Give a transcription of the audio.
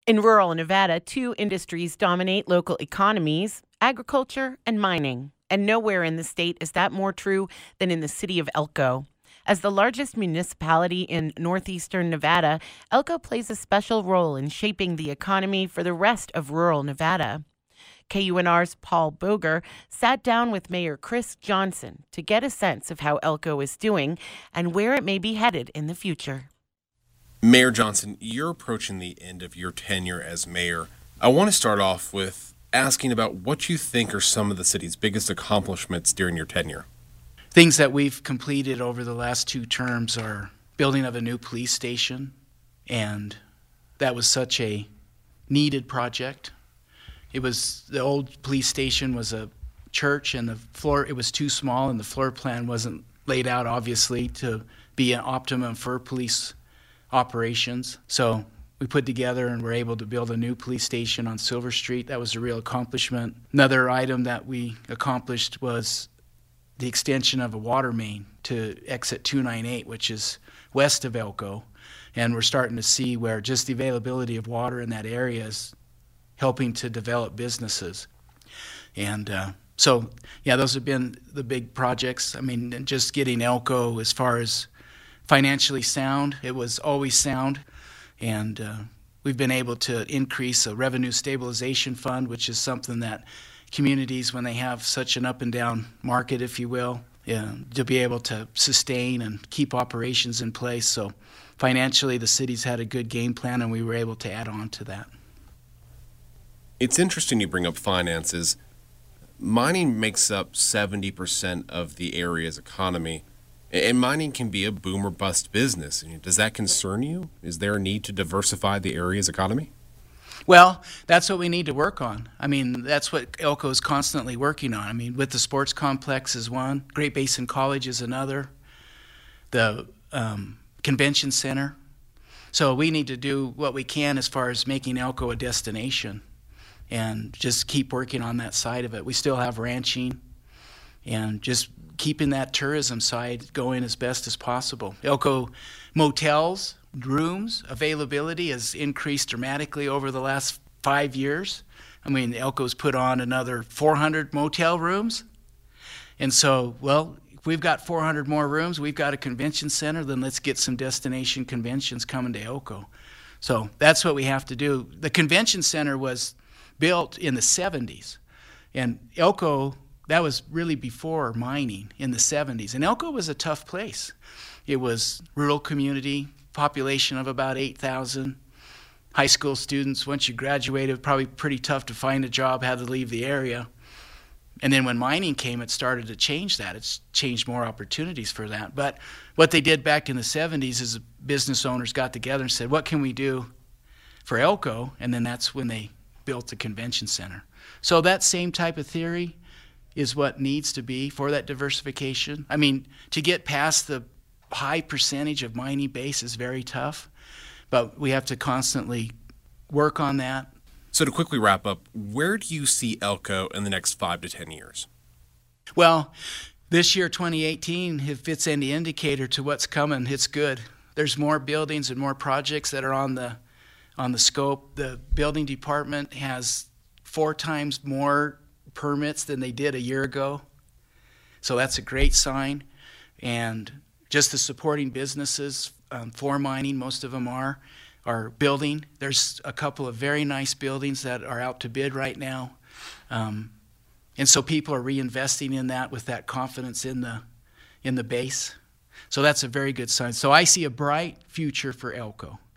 In rural Nevada, two industries dominate local economies: agriculture and mining. And nowhere in the state is that more true than in the city of Elko. As the largest municipality in northeastern Nevada, Elko plays a special role in shaping the economy for the rest of rural Nevada. KUNR's Paul Boger sat down with Mayor Chris Johnson to get a sense of how Elko is doing and where it may be headed in the future. Mayor Johnson, you're approaching the end of your tenure as mayor. I want to start off with asking about what you think are some of the city's biggest accomplishments during your tenure. Things that we've completed over the last 2 terms are building of a new police station, and that was such a needed project. The old police station was a church, and it was too small, and the floor plan wasn't laid out, obviously, to be an optimum for police operations. So we put together and were able to build a new police station on Silver Street. That was a real accomplishment. Another item that we accomplished was the extension of a water main to exit 298, which is west of Elko. And we're starting to see where just the availability of water in that area is helping to develop businesses. And those have been the big projects. I mean, just getting Elko as far as financially sound, it was always sound. And we've been able to increase a revenue stabilization fund, which is something that communities, when they have such an up and down market, if you will, to be able to sustain and keep operations in place. So financially, the city's had a good game plan, and we were able to add on to that. It's interesting you bring up finances. Mining makes up 70% of the area's economy, and mining can be a boom or bust business. Does that concern you? Is there a need to diversify the area's economy? Well, that's what we need to work on. I mean, that's what Elko is constantly working on. I mean, with the sports complex is one, Great Basin College is another, the convention center. So we need to do what we can as far as making Elko a destination and just keep working on that side of it. We still have ranching and just keeping that tourism side going as best as possible. Elko motels, rooms availability has increased dramatically over the last 5 years. I mean, Elko's put on another 400 motel rooms. And so, well, if we've got 400 more rooms, we've got a convention center, then let's get some destination conventions coming to Elko. So that's what we have to do. The convention center was built in the 70s. And Elko, that was really before mining in the 70s. And Elko was a tough place. It was rural community, population of about 8,000. High school students, once you graduated, probably pretty tough to find a job, had to leave the area. And then when mining came, it started to change that. It's changed more opportunities for that. But what they did back in the 70s is business owners got together and said, what can we do for Elko? And then that's when they built the convention center. So that same type of theory is what needs to be for that diversification. I mean, to get past the high percentage of mining base is very tough, but we have to constantly work on that. So to quickly wrap up, where do you see Elko in the next 5 to 10 years? Well, this year, 2018, if it's any indicator to what's coming, it's good. There's more buildings and more projects that are on the scope. The building department has 4 times more permits than they did a year ago. So that's a great sign. And just the supporting businesses for mining, most of them are building. There's a couple of very nice buildings that are out to bid right now. And so people are reinvesting in that with that confidence in the base. So that's a very good sign. So I see a bright future for Elko.